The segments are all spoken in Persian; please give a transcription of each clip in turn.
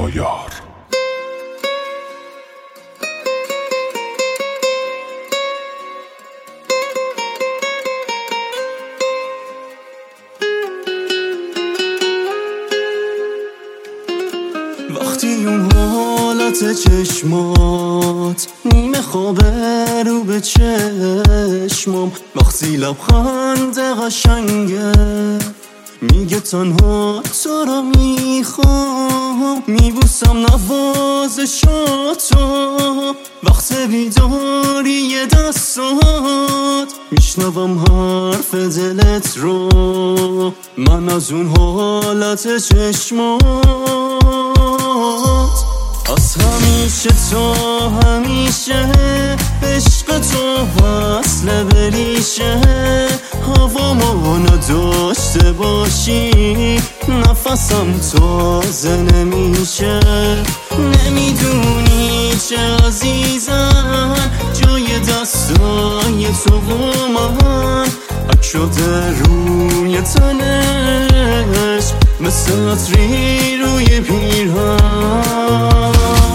شایار. وقتی اون حالت چشمات نیمه خوابه رو به چشمام، وقتی لبخند قشنگه میگه تنها تو رو میخوام، میبوسم نوازشاتو وقت بیداری دستات، میشنوم حرف دلت رو من از اون حالت چشمات. از همیشه تا همیشه عشق تو وصل بریشه، هوامو نداشته باشی نفسم تازه نمیشه. نمیدونی چه عزیزم جای دستای تو و من، حک شده روی تنش مثل عطری روی پیرهن.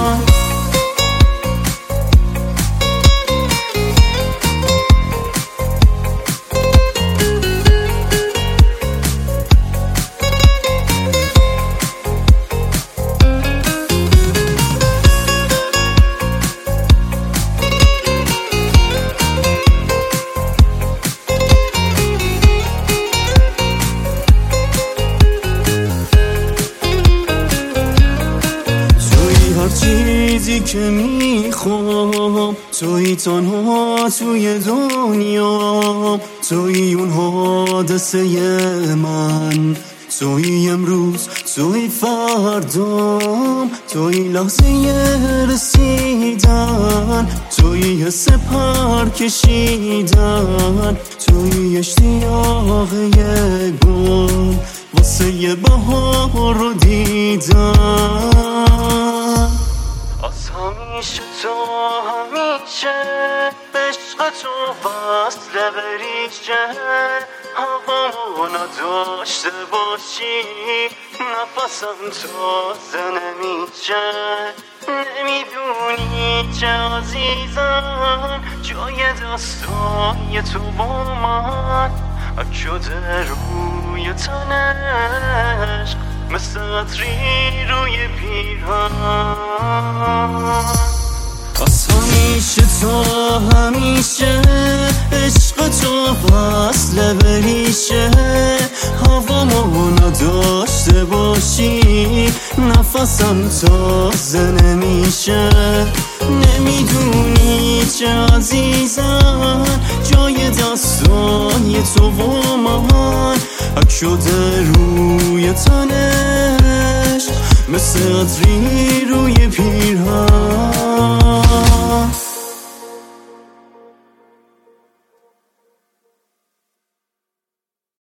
چیزی که میخوام توی تنها توی دنیا، توی اون حادثه من، توی امروز توی فردام، توی لحظه رسیدن، توی حس پر کشیدن، توی اشتیاق یه گل واسه یه بهار رو دیدن. از همیشه تا همیشه عشق تو وصل بریشه، هوامو نداشته باشی نفسم تازه نمیشه. نمیدونی چه عزیزم جای دستای تو با من، حک شده روی تنش مثل عطری روی پیرهن. از همیشه تا همیشه عشق تو وصل بریشه، هوامو نداشته باشی نفسم تازه نمیشه. نمیدونی چه عزیزم جای دستای تو و من، حک شده روی تنش مثل عطری روی پیرهن.